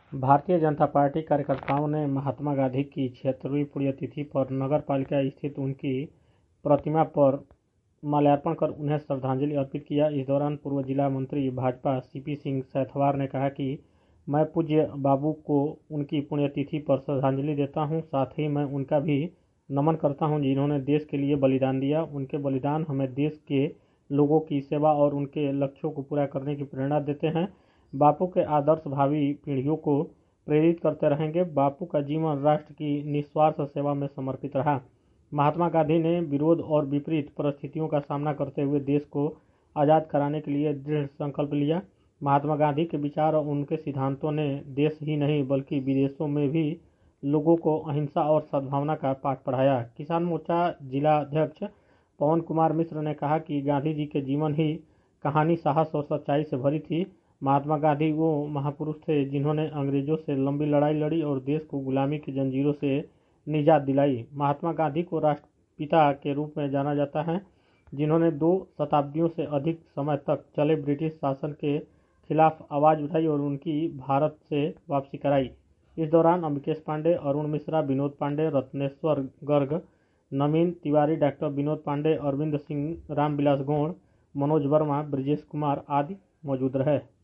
Bharatiya Janata party कार्यकर्ताओं ने महात्मा गांधी की 76वीं पुण्यतिथि पर नगर पालिका स्थित उनकी प्रतिमा पर माल्यार्पण कर उन्हें श्रद्धांजलि अर्पित किया। इस दौरान पूर्व जिला मंत्री भाजपा सीपी सिंह सैथवार ने कहा कि मैं पूज्य बाबू को उनकी पुण्यतिथि पर श्रद्धांजलि देता हूं। साथ ही मैं उनका भी नमन करता हूं जिन्होंने देश के लिए बलिदान दिया। उनके बलिदान हमें देश के लोगों की सेवा और उनके लक्ष्यों को पूरा करने की प्रेरणा देते हैं। बापू के आदर्श भावी पीढ़ियों को प्रेरित करते रहेंगे। बापू का जीवन राष्ट्र की निस्वार्थ सेवा में समर्पित रहा। महात्मा गांधी ने विरोध और विपरीत परिस्थितियों का सामना करते हुए देश को आज़ाद कराने के लिए दृढ़ संकल्प लिया। महात्मा गांधी के विचार और उनके सिद्धांतों ने देश ही नहीं बल्कि विदेशों में भी लोगों को अहिंसा और सद्भावना का पाठ पढ़ाया। किसान मोर्चा जिला अध्यक्ष पवन कुमार मिश्र ने कहा कि गांधी जी के जीवन ही कहानी साहस और सच्चाई से भरी थी। महात्मा गांधी वो महापुरुष थे जिन्होंने अंग्रेजों से लंबी लड़ाई लड़ी और देश को गुलामी की जंजीरों से निजात दिलाई। महात्मा गांधी को राष्ट्रपिता के रूप में जाना जाता है जिन्होंने 2 शताब्दियों से अधिक समय तक चले ब्रिटिश शासन के खिलाफ आवाज़ उठाई और उनकी भारत से वापसी कराई। इस दौरान अम्बिकेश पांडे, अरुण मिश्रा, विनोद पांडे, रत्नेश्वर गर्ग, नवीन तिवारी, डॉक्टर विनोद पांडे, अरविंद सिंह, रामविलास गौड़, मनोज वर्मा, ब्रजेश कुमार आदि मौजूद रहे।